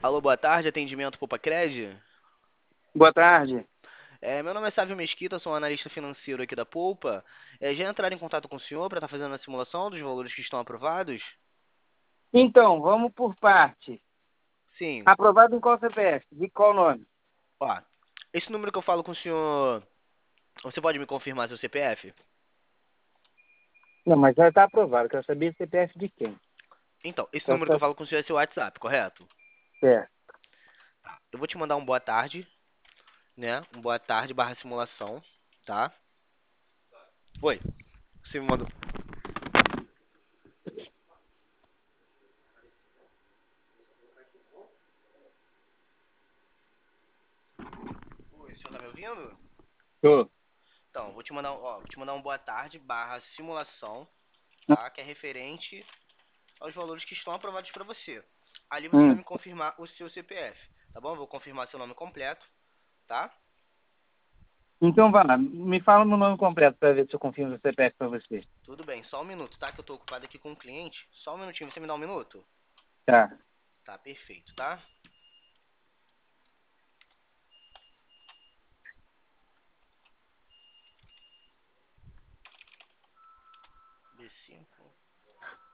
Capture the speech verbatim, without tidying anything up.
Alô, boa tarde, atendimento Poupa-Cred? Boa tarde. É, meu nome é Sávio Mesquita, sou um analista financeiro aqui da Poupa. É, já entraram em contato com o senhor para estar fazendo a simulação dos valores que estão aprovados? Então, vamos por parte. Sim. Aprovado em qual C P F? De qual nome? Ó, esse número que eu falo com o senhor, você pode me confirmar seu C P F? Não, mas já está aprovado. Quero saber C P F de quem. Então, esse Então, número que eu tá falo com o senhor é seu WhatsApp, correto? certo. Eu vou te mandar um boa tarde, né? Um boa tarde barra simulação, tá? Oi, você me mandou. Oi, o senhor tá me ouvindo? Tô. Então, vou te mandar, ó, vou te mandar um boa tarde barra simulação, tá? Que é referente aos valores que estão aprovados para você. Ali você vai Hum. me confirmar o seu C P F, tá bom? Eu vou confirmar seu nome completo, tá? Então, vai lá. Me fala meu nome completo para ver se eu confirmo o C P F para você. Tudo bem, só um minuto, tá? Que eu tô ocupado aqui com um cliente. Só um minutinho, você me dá um minuto? Tá. Tá, perfeito, tá? B cinco.